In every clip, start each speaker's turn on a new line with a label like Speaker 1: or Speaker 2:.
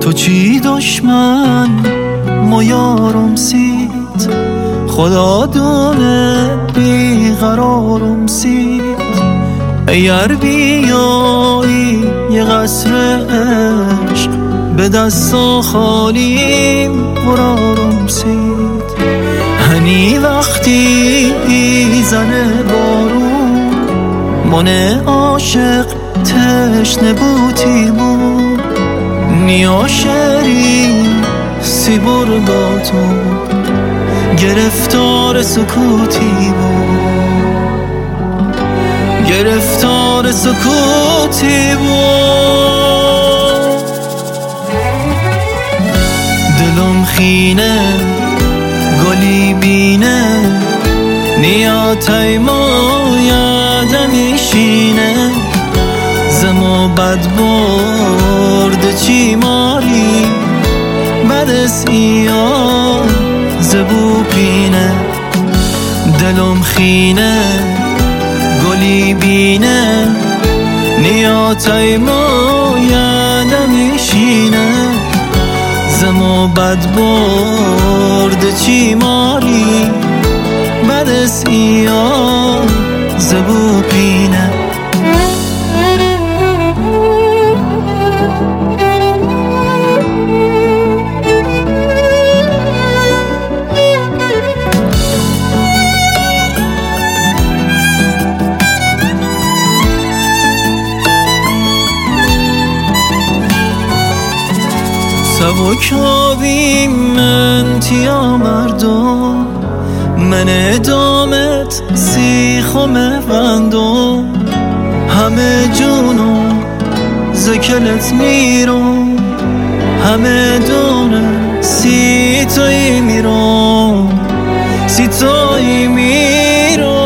Speaker 1: تو چی دشمن ما یارم سید، خدا دونه بیقرارم سید. اگر بیایی یه قصر عشق به دستا خالیم برارم سید. هنی وقتی زنه بارون من عاشق تشنه بودیمون، نیا شری سی برگاتو گرفتار سکوتیمون، گرفتار سکوتیمون. دلم خینه گلی بینه، نیا تایما یادم میشینه. زما بد برد چی ماری بد سیا زبو پینه. دلم خینه گلی بینه، نیا تایما یادم میشینه. زما بد برد چی ماری بد سیا زبو پینه. سبکابیم من تیا مردم، من ادامت سیخم بندم. همه جونو زکلت میرم، همه دونه سیتایی میرم، سیتایی میرم.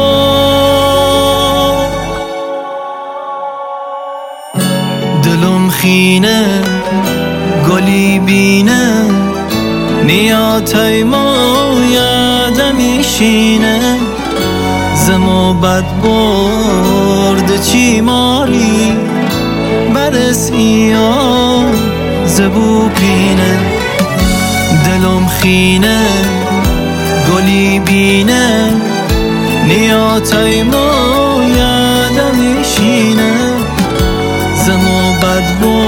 Speaker 1: دلم خینه گلی بینه، نیا تایما یادم میشینه. زما بد برد چی ماری بد سیا زبو پینه. دلم خینه گلی بینه، نیا تایما یادم میشینه. زما بد برد